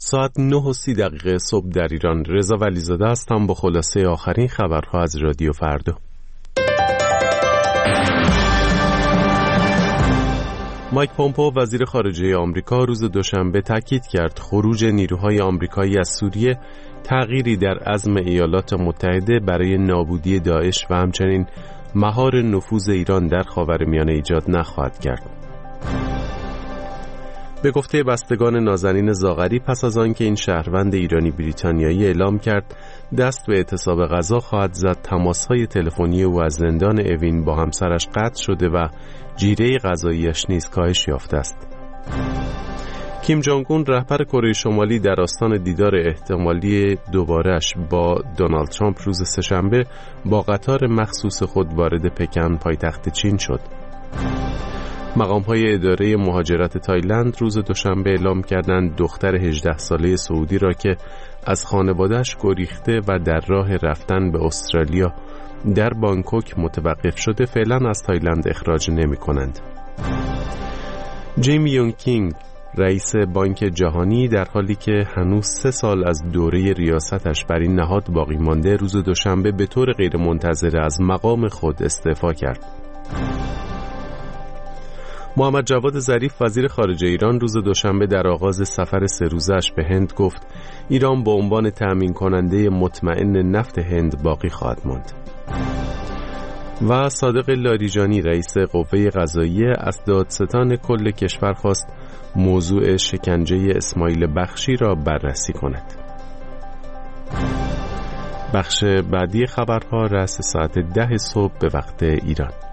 ساعت 9:30 صبح در ایران. رضا ولیزاده هستم با خلاصه آخرین خبرها از رادیو فردا. مایک پومپئو وزیر خارجه آمریکا روز دوشنبه تاکید کرد خروج نیروهای آمریکایی از سوریه تغییری در عزم ایالات متحده برای نابودی داعش و همچنین مهار نفوذ ایران در خاورمیانه ایجاد نخواهد کرد. به گفته بستگان نازنین زاغری، پس از آنکه این شهروند ایرانی بریتانیایی اعلام کرد دست به اعتصاب غذا خواهد زد، تماس‌های تلفنی او از زندان اوین با همسرش قطع شده و جیره غذاییش نیز کاهش یافته است. کیم جونگ اون رهبر کره شمالی در آستان دیدار احتمالی دوباره‌اش با دونالد ترامپ روز سه‌شنبه با قطار مخصوص خود وارد پکن پایتخت چین شد. مقام‌های اداره مهاجرت تایلند روز دوشنبه اعلام کردند دختر 18 ساله سعودی را که از خانواده‌اش گریخته و در راه رفتن به استرالیا در بانکوک متوقف شده فعلا از تایلند اخراج نمی‌کنند. جیمی یونگ کینگ رئیس بانک جهانی در حالی که هنوز 3 سال از دوره ریاستش بر این نهاد باقی مانده روز دوشنبه به طور غیرمنتظره از مقام خود استعفا کرد. محمد جواد ظریف وزیر خارجه ایران روز دوشنبه در آغاز سفر 3 روزه‌اش به هند گفت ایران به عنوان تأمین کننده مطمئن نفت هند باقی خواهد ماند. و صادق لاریجانی رئیس قوه قضاییه از دادستان کل کشور خواست موضوع شکنجه اسماعیل بخشی را بررسی کند. بخش بعدی خبرها رأس ساعت 10 صبح به وقت ایران.